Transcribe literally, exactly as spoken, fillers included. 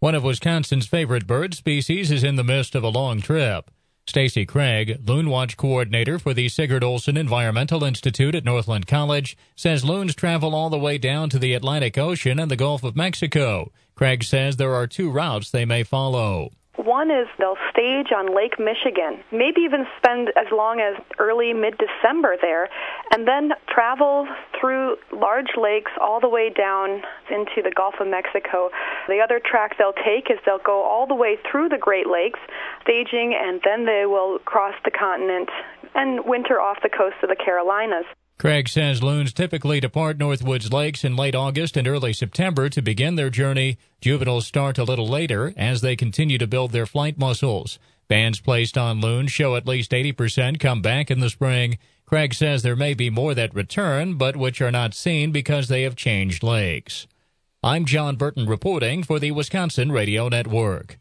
One of Wisconsin's favorite bird species is in the midst of a long trip. Stacy Craig, Loon Watch coordinator for the Sigurd Olson Environmental Institute at Northland College, says loons travel all the way down to the Atlantic Ocean and the Gulf of Mexico. Craig says there are two routes they may follow. One is they'll stage on Lake Michigan, maybe even spend as long as early mid-December there, and then travel through large lakes all the way down into the Gulf of Mexico. The other track they'll take is they'll go all the way through the Great Lakes, staging, and then they will cross the continent and winter off the coast of the Carolinas. Craig says loons typically depart Northwoods Lakes in late August and early September to begin their journey. Juveniles start a little later as they continue to build their flight muscles. Bands placed on loons show at least eighty percent come back in the spring. Craig says there may be more that return, but which are not seen because they have changed lakes. I'm John Burton reporting for the Wisconsin Radio Network.